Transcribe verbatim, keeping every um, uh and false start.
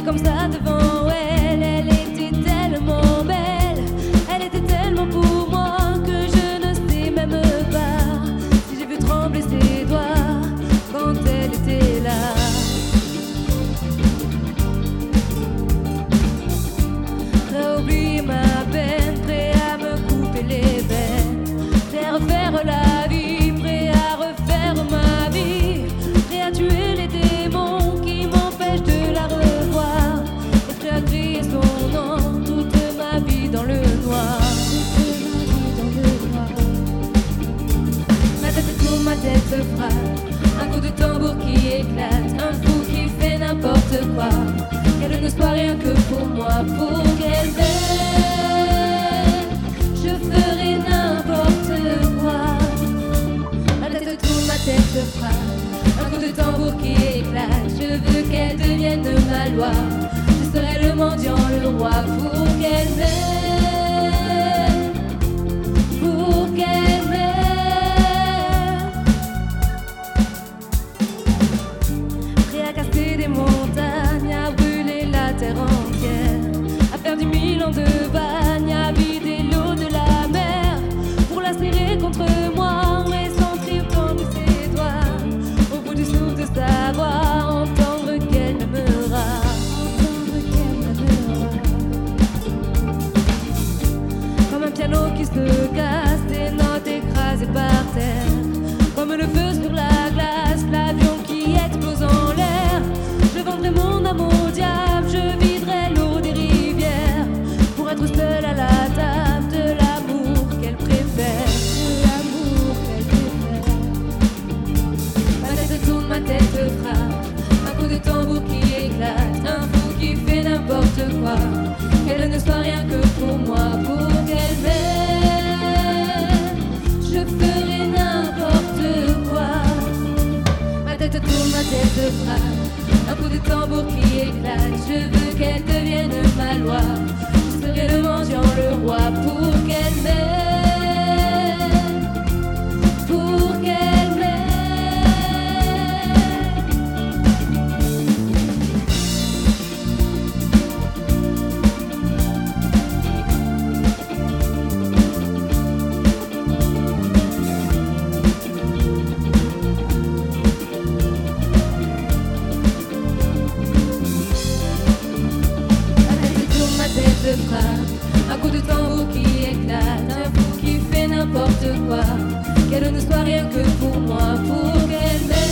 j'étais comme ça devant elle. Elle était tellement belle, elle était tellement pour moi que je ne sais même pas si j'ai vu trembler ses doigts quand elle était là. Prêt à oublier ma peine, prêt à me couper les veines, prêt à refaire la vie, prêt à refaire ma vie, prêt à tuer les démons qui m'empêchent de la revoir, et prêt à crier son nom toute ma vie dans le noir. Ma tête tourne, ma tête se frappe, un coup de tambour qui éclate, un fou qui fait n'importe quoi. Qu'elle ne soit rien que pour moi, pour qu'elle m'aime, je ferai n'importe quoi. Ma tête tourne, ma tête se frappe, un coup de tambour qui éclate. Je veux qu'elle devienne ma loi, je serai le mendiant, le roi, pour qu'elle m'aime, pour qu'elle m'aime. Prêt à casser des montagnes, à brûler la terre entière, à faire dix mille ans de bagne, à vider l'eau de la mer, pour la serrer contre moi et sentir tendre ses doigts, au bout du souffle de sa voix, entendre qu'elle m'aimera, entendre qu'elle m'aimera. Comme un piano qui se casse, des notes écrasées par terre, comme le feu sur la glace, l'avion qui explose en l'air. Je vendrai mon âme au diable, je viderai l'eau des rivières, pour être seule à la table de l'amour qu'elle préfère, de l'amour qu'elle préfère. Ma tête tourne, ma tête frappe, un coup de tambour qui éclate, un fou qui fait n'importe quoi. Qu'elle ne soit rien que pour moi, pour qu'elle m'aime, je ferai n'importe quoi. Ma tête tourne, ma tête frappe, un coup de tambour qui éclate. Je veux qu'elle devienne ma loi, je serai le mendiant, le roi, pour qu'elle m'aime, pour qu'elle m'aime. Un coup de tambour qui éclate, un fou qui fait n'importe quoi. Qu'elle ne soit rien que pour moi, pour qu'elle m'aime.